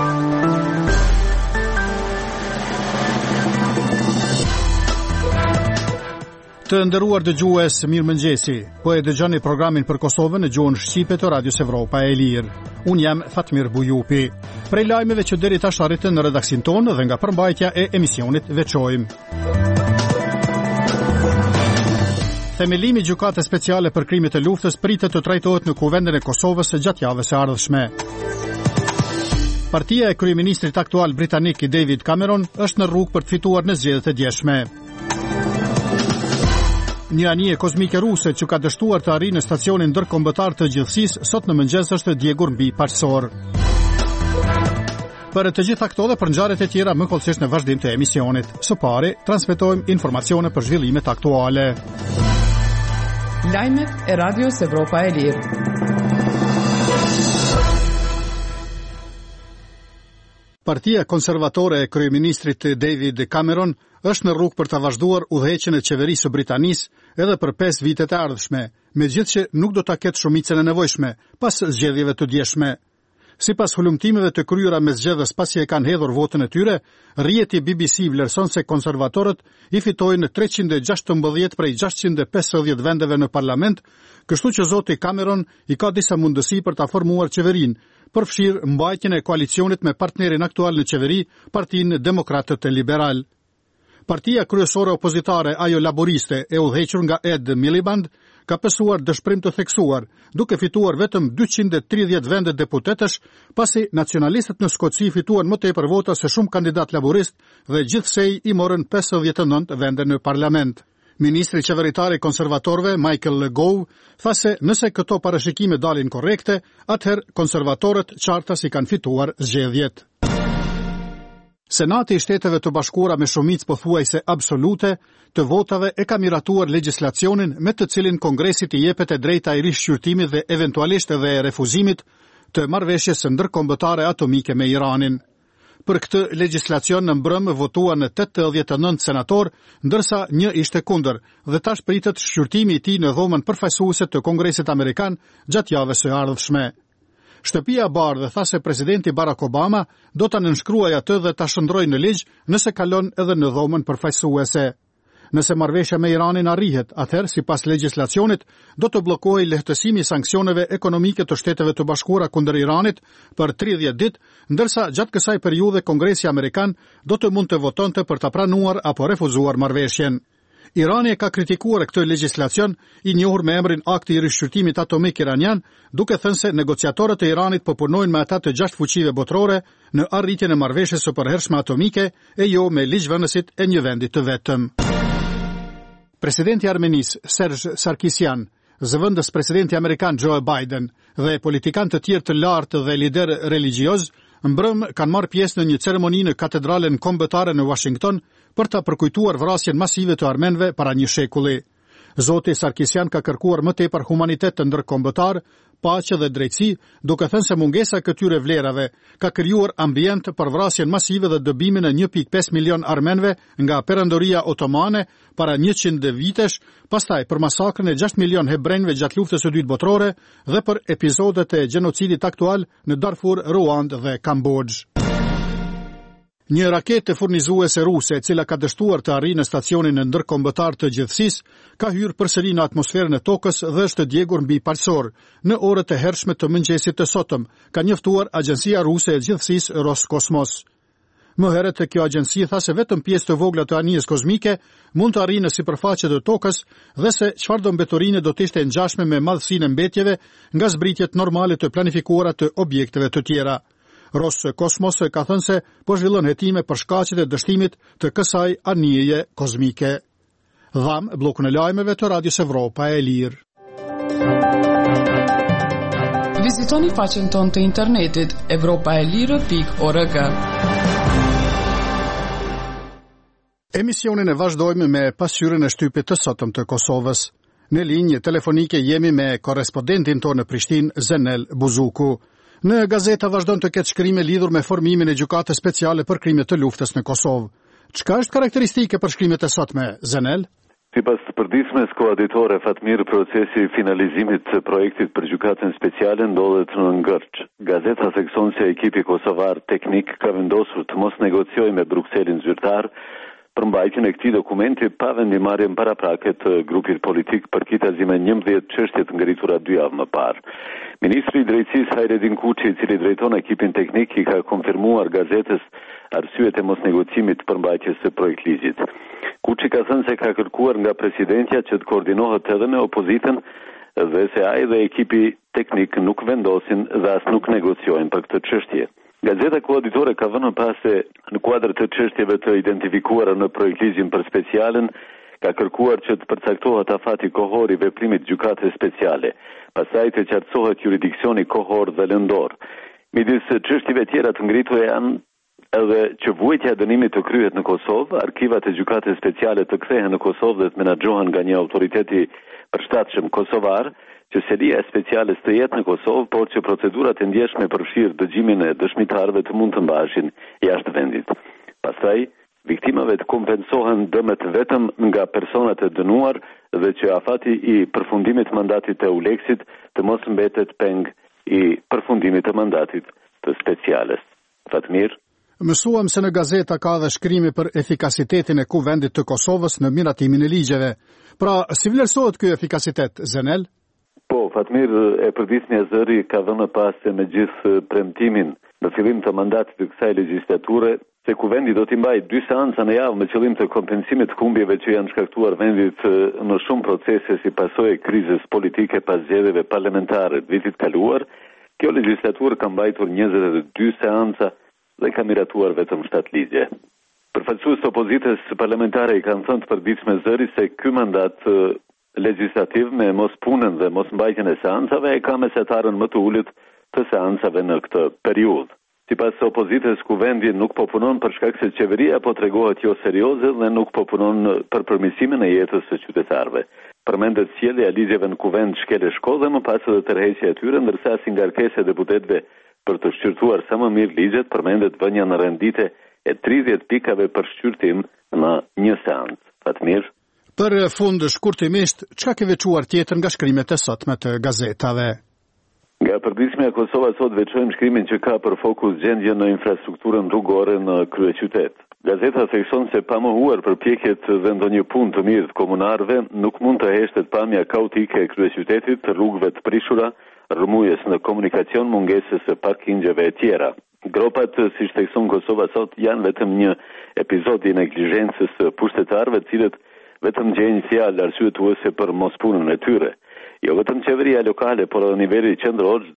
Të nderuar dëgjues, mirëmëngjesi. Po e dëgjoni programin për Kosovën në gjuhën shqipe të Radios Evropa e Lirë. Unë jam Fatmir Bujupi. Prej lajmeve që deri tash arritën në redaksin tonë dhe nga përmbajtja e emisionit veçojmë. Themelimi gjykate speciale për krimet e luftës pritet të trajtohet në kuvendin e Kosovës gjatë javës së ardhshme. Partia e kryeministrit aktual britanik David Cameron është në rrugë për të fituar në zgjedhjet e djeshme. Një anije kozmike ruse që ka dështuar të arrijë në stacionin ndërkombëtar të gjithësisë sot në mëngjes është djegur mbi paqësor. Për të gjitha këto dhe për ngjarjet e tjera më kollësisht në vazhdim të emisionit. Së pari, transmetojmë informacione për zhvillimet aktuale. Lajmet e Radios Evropa e Lirë. Partia konservatore e kryeministrit David Cameron është në rrugë për të vazhduar udhëheqjen e qeverisë së Britanisë edhe për 5 vitet e ardhshme, megjithëse nuk do ta ketë shumicën e nevojshme pas zgjedhjeve të djeshme. Sipas hulumtimeve të kryera me zgjedhës pasi e kanë hedhur votën e tyre, rrjeti BBC vlerëson se konservatorët i fitojnë 316 prej 650 vendeve në parlament, kështu që zoti Cameron i ka disa mundësi për ta formuar qeverinë, përfshirë mbajtjen e koalicionit me partnerin aktual në qeveri, Partinë Demokratët e Liberal. Partia kryesore opozitare, ajo laboriste, e udhëhequr nga Ed Miliband, ka pësuar dëshpërim të theksuar, duke fituar vetëm 230 vende deputetësh, pasi nacionalistët në Skoci fituan më tepër vota se shumë kandidat laborist dhe gjithsej i morën 59 vende në parlament. Ministri qeveritar i konservatorëve, Michael Gove, tha se nëse këto parashikime dalin korrekte, atëherë konservatorët qartas i kanë fituar zgjedhjet. Senati i Shteteve të Bashkuara me shumicë pothuajse absolute të votave e ka miratuar legjislacionin me të cilin Kongresit i jepet e drejta e rishqyrtimit dhe eventualisht edhe e refuzimit të marrëveshjes së ndërkombëtare atomike me Iranin. Për këtë legjislacion në mbrëm votuan 89 senator, ndërsa një ishte kundër, dhe tash pritet shqyrtimi i tij në dhomën përfaqësuese të Kongresit Amerikan gjatë javës së ardhshme. Shtëpia e Bardhë tha se presidenti Barack Obama do ta nënshkruajë atë dhe ta shndrojë në ligj nëse kalon edhe në dhomën përfaqësuese. Nëse marrëveshja me Iranin arrihet, atëherë sipas legjislacionit do të bllokojë lehtësimi i sanksioneve ekonomike të Shteteve të Bashkuara kundër Iranit për 30 ditë, ndërsa gjatë kësaj periudhe Kongresi Amerikan do të mund të votonte për ta pranuar apo refuzuar marrëveshjen. Irani e ka kritikuar këtë legjislacion, i njohur me emrin Akti i rishqyrtimit atomik iranian, duke thënë se negociatorët e Iranit po punojnë me ata të 6 fuqive botërore në arritjen e marrëveshjes së përhershme atomike e jo me ligjvënësit e një vendi të vetëm. Presidenti i Armenisë, Serge Sarkisian, zëvendës presidenti amerikan Joe Biden dhe politikanë të tjerë të lartë dhe lider religjioz, mbrëm kanë marrë pjesë në një ceremoni në katedralen kombëtare në Washington për ta përkujtuar vrasjen masive të armenëve para një shekulli. Zoti Sarkisian ka kërkuar më tepër humanitet të ndërkombëtar, paqe dhe drejtësi, duke thënë se mungesa këtyre vlerave ka krijuar ambient për vrasjen masive dhe dëbimin e 1.5 milion armenëve nga Perandoria Otomane para 100 vitesh, pastaj për masakrën e 6 milion hebrejve gjatë luftës së dytë botërore dhe për episodet e gjenocidit aktual në Darfur, Ruand dhe Kambodžë. Një raketë furnizuese ruse, e cila ka dështuar të arrijë në stacionin ndërkombëtar të gjithësisë, ka hyrë përsëri në atmosferën e tokës dhe është djegur mbi paqësor në orët e hershme të mëngjesit të sotëm, ka njoftuar Agjencia Ruse e Gjithësisë Roskosmos. Më herët kjo agjenci tha se vetëm pjesë të vogla të anijes kozmike mund të arrijë në sipërfaqe të tokës dhe se çfarëdo mbeturine do të ishte ngjashme me madhësinë e mbetjeve nga zbritjet normale të planifikuara të objekteve të tjera. Roskosmos ka thënë se po zhvillon hetime për shkaqet e dështimit të kësaj anijeje kozmike. Dham bllokun e lajmeve të Radios Evropa e Lirë. Vizitoni faqen tonë të internetit europaelire.org. Emisionin e vazhdojmë me pasqyrën e shtypit të sotëm të Kosovës. Në linjë telefonike jemi me korrespondentin tonë në Prishtinë, Zenel Buzuku. Në gazeta vazhdon të ketë shkrime lidhur me formimin e gjykatës speciale për krimet të luftës në Kosovë. Çka është karakteristike për shkrimet e sotme, Zenel? Sipas të përditshmes koaditore Fatmir, procesi i finalizimit të projektit për gjykatën speciale ndodhet në Ngërç. Gazeta thekson se ekipi kosovar teknik ka vendosur të mos negociojë me Brukselin zyrtar për mbajtjen e këtij dokumenti pa vendimarrjen paraprake të grupit politik për kitazi me 11 çështje të ngritura 2 javë më parë. Ministri i Drejtësisë Hajredin Kuçi, i cili drejton ekipin teknik, i ka konfirmuar gazetës arsyet e mosnegocimit për mbajtjes së projektligjit. Kuçi ka thënë se ka kërkuar nga presidentja që të koordinohet edhe me opozitën dhe se ai dhe ekipi teknik nuk vendosin dhe as nuk negociojnë për këtë çështje. Gazeta koaditore ka vënë pas se në kuadër të çështjeve të identifikuara në projektligjin për specialen, ka kërkuar që të përcaktohet afati kohor i veprimit gjykatës speciale, pastaj të qartësohet juridiksioni kohor dhe lëndor. Midis çështjeve tjera të ngritura janë edhe që vuajtja e dënimit të kryhet në Kosovë, arkivat e gjykatës speciale të kthehen në Kosovë dhe të menaxhohen nga një autoriteti përshtatshëm kosovar, që selia e speciales të jetë në Kosovë, por që procedurat e ndjeshme përfshirë dëgjimin e dëshmitarëve të mund të mbaheshin jashtë vendit. Pastaj, viktimave të kompensohen dëmet vetëm nga personat e dënuar dhe që afati i përfundimit të mandatit të Euleksit të mos mbetet peng i përfundimit të mandatit të speciales. Fatmir. Mësuam se në gazeta ka dhe shkrimi për efikasitetin e kuvendit të Kosovës në miratimin e ligjeve. Pra, si vlerësohet ky efikasitet, Zenel? Po, Fatmir, e përditshmja zëri ka dhënë pas se me gjithë premtimin në fillim të mandatit të kësaj legjislature, se kuvendi do t'i mbajë 2 seanca në javë me qëllim të kompensimit të humbjeve që janë shkaktuar vendit në shumë procese si pasojë e krizës politike pas zgjedhjeve parlamentare të vitit kaluar. Kjo legjislaturë ka mbajtur 22 seanca dhe ka miratuar vetëm 7 ligje. Përfaqësues të opozitës parlamentare i kanë thënë të përditshme zëri se ky mandat legislativ me mos punën dhe mos mbajtjen e seancave e ka mesatarën më të ulët të seancave në këtë periudhë. Sipas opozitës, kuvendi nuk po punon për shkak se qeveria po tregohet jo serioze dhe nuk po punon për përmirësimin e jetës së qytetarëve. Përmendet sjellja e ligjeve në kuvend shkelë shkollë dhe më pas edhe tërheqja e tyre, ndërsa si ngarkesë e deputetëve për të shqyrtuar sa më mirë ligjet, përmendet vënia në rendite e 30 pikave për shqyrtim në një seancë. Fatmir. Për fund shkurtimisht, çka ke veçuar tjetër nga shkrimet e sotme të gazetave? Nga përditshmja Kosova sot veçojmë shkrimin që ka për fokus gjendjen në infrastrukturën rrugore në kryeqytet. Gazeta thekson se pa mohuar përpjekjet dhe ndonjë punë të mirë të komunarëve, nuk mund të heshtet pamja kaotike e kryeqytetit, të rrugëve të prishura, rrëmujës në komunikacion, mungesës së parkingjeve e tjera. Gropat, siç thekson Kosova sot, janë vetëm një episod i neglizhencës së pushtetarëve, të cilët vetëm gjejnë fjalë arsyetuese për mospunën e tyre. Jo vetëm qeveria lokale, por edhe niveli qendror